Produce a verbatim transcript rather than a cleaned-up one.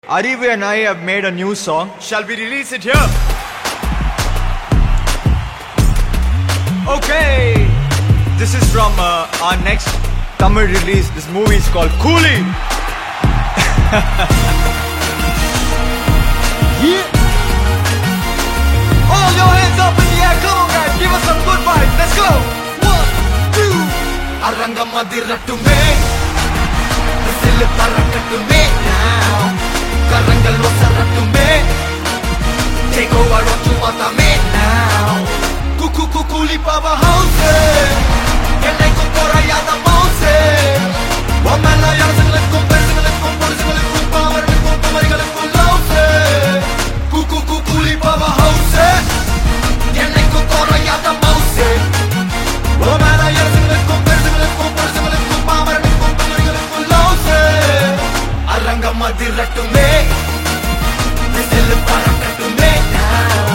Arivu and I have made a new song. Shall we release it here? Okay. This is from uh, our next Tamil release. This movie is called Coolie. Yeah. All your hands up in the air. Come on guys, give us some good vibes. Let's go. One, two. Arangam adiratume. Silu parakatume now. Karangal wasaratume. Take over what you want to make now. Kuku kukuli powerhouse. Kenai kukorayada mouse. Wamala yarsangale kumpere sangale kumpore sangale kumpamare kumpamare gale kulause. Kuku kukuli powerhouse. Kenai kukorayada mouse. Wamala yarsangale kumpere sangale kumpore sangale kumpamare kumpamare gale kulause. Arangam adiratume. Silu parakatume now.